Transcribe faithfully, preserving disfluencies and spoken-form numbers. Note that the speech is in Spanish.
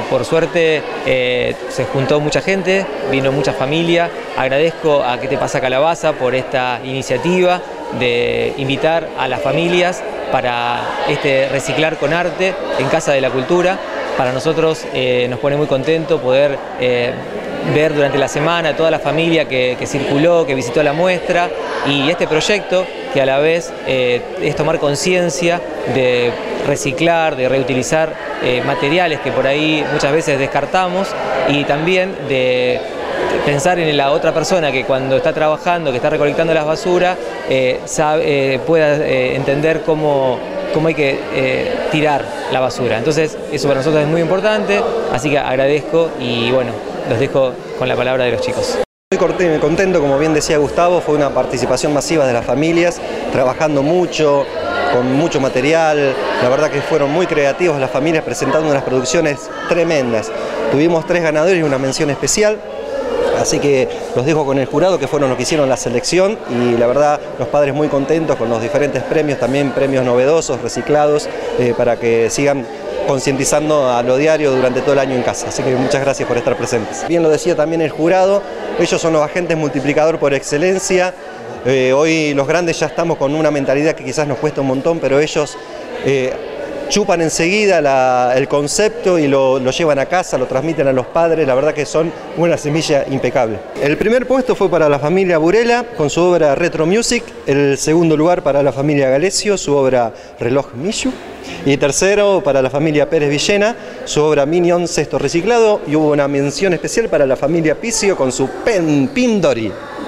por suerte eh, se juntó mucha gente, vino mucha familia. Agradezco a ¿Qué te pasa Calabaza? Por esta iniciativa de invitar a las familias para este reciclar con arte en Casa de la Cultura. Para nosotros eh, nos pone muy contento poder eh, ver durante la semana toda la familia que, que circuló, que visitó la muestra, y este proyecto que a la vez eh, es tomar conciencia de reciclar, de reutilizar eh, materiales que por ahí muchas veces descartamos, y también de pensar en la otra persona que cuando está trabajando, que está recolectando las basuras, eh, sabe, eh, pueda eh, entender cómo, cómo hay que eh, tirar la basura. Entonces eso para nosotros es muy importante, así que agradezco y bueno, los dejo con la palabra de los chicos. Muy contento, como bien decía Gustavo, fue una participación masiva de las familias, trabajando mucho, con mucho material. La verdad que fueron muy creativos las familias presentando unas producciones tremendas. Tuvimos tres ganadores y una mención especial, así que los dejo con el jurado, que fueron los que hicieron la selección, y la verdad los padres muy contentos con los diferentes premios, también premios novedosos, reciclados, eh, para que sigan concientizando a lo diario durante todo el año en casa. Así que muchas gracias por estar presentes. Bien lo decía también el jurado, ellos son los agentes multiplicador por excelencia. Eh, hoy los grandes ya estamos con una mentalidad que quizás nos cuesta un montón, pero ellos eh, chupan enseguida la, el concepto y lo, lo llevan a casa, lo transmiten a los padres. La verdad que son una semilla impecable. El primer puesto fue para la familia Burela con su obra Retro Music, el segundo lugar para la familia Galesio, su obra Reloj Mishu, y tercero para la familia Pérez Villena, su obra Minion Cesto Reciclado, y hubo una mención especial para la familia Picio con su Pen Pindori.